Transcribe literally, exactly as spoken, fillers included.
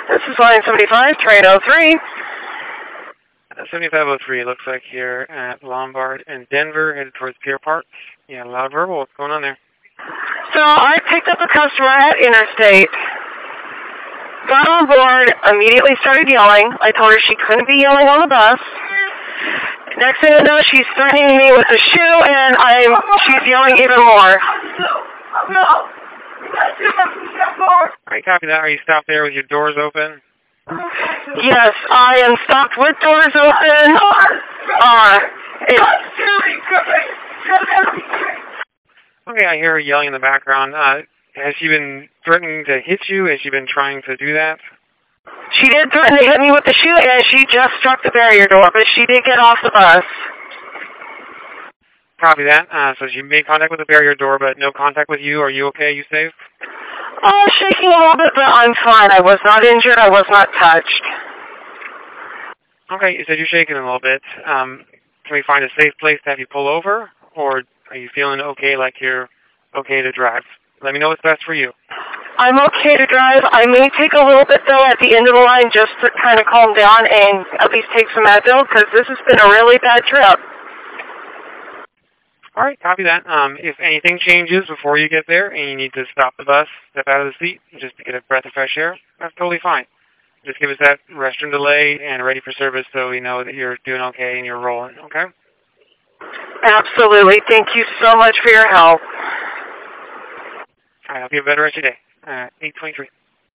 This is line seventy-five, train oh three. seventy-five oh three, looks like here at Lombard and Denver, headed towards Pier Park. Yeah, loud verbal, what's going on there? So I picked up a customer at Interstate, got on board, immediately started yelling. I told her she couldn't be yelling on the bus. Next thing I know, she's threatening me with a shoe, and I'm she's yelling even more. No, no. All right, copy that. Are you stopped there with your doors open? Yes, I am stopped with doors open. Uh, it, okay, I hear her yelling in the background. Uh, has she been threatening to hit you? Has she been trying to do that? She did threaten to hit me with the shoe, and she just struck the barrier door, but she did get off the bus. Copy that. Uh, so she made contact with the barrier door, but no contact with you. Are you okay? Are you safe? I'm shaking a little bit, but I'm fine. I was not injured. I was not touched. Okay, you said you're shaking a little bit. Um, can we find a safe place to have you pull over, or are you feeling okay, like you're okay to drive? Let me know what's best for you. I'm okay to drive. I may take a little bit, though, at the end of the line just to kind of calm down and at least take some Advil, because this has been a really bad trip. All right, copy that. Um, if anything changes before you get there and you need to stop the bus, step out of the seat, just to get a breath of fresh air, that's totally fine. Just give us that restroom delay and ready for service so we know that you're doing okay and you're rolling, okay? Absolutely. Thank you so much for your help. All right, I'll be a better rest of your day. Uh, eight twenty-three.